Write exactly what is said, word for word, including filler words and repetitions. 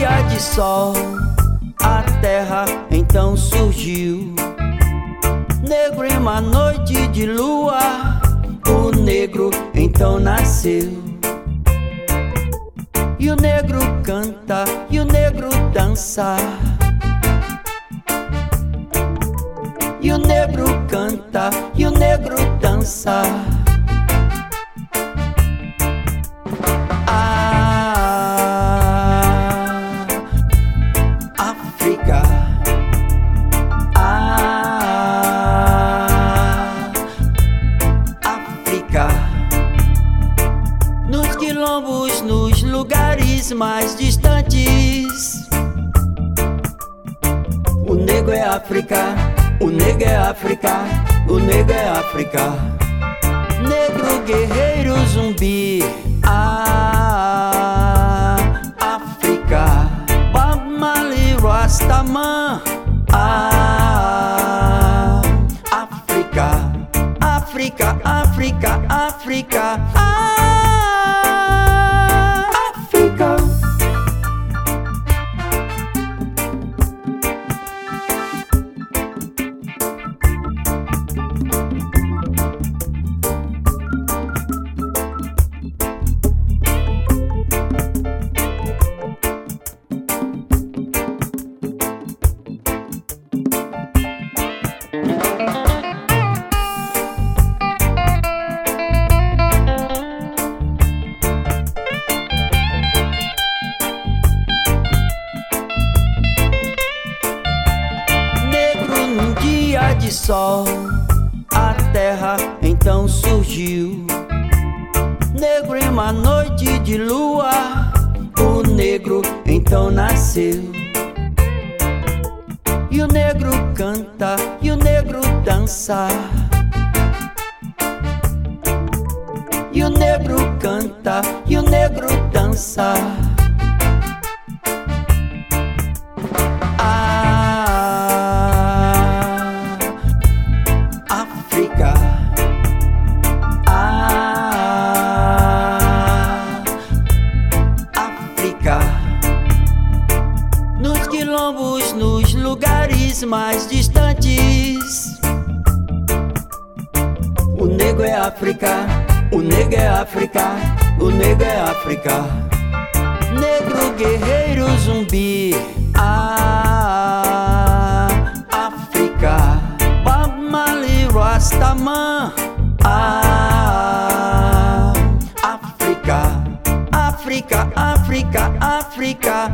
dia de sol, a terra então surgiu. Negro em uma noite de lua, o negro então nasceu. E o negro canta, e o negro dança. E o negro canta, e o negro dança. Ah, África. Ah, África. Nos quilombos, nos lugares mais distantes, o negro é África. O negro é África, o negro é África. Negro guerreiro zumbi, ah, África. Bob Marley Rastaman, ah, África. África, África, África, ah, África. De sol, a terra então surgiu. Negro em uma noite de lua, o negro então nasceu. E o negro canta, e o negro dança. E o negro canta, e o negro dança. Nos quilombos, nos lugares mais distantes, o negro é África, o negro é África, o negro é África. Negro guerreiro zumbi, ah, África. Bob Marley Rastaman, ah, África. África, África, África,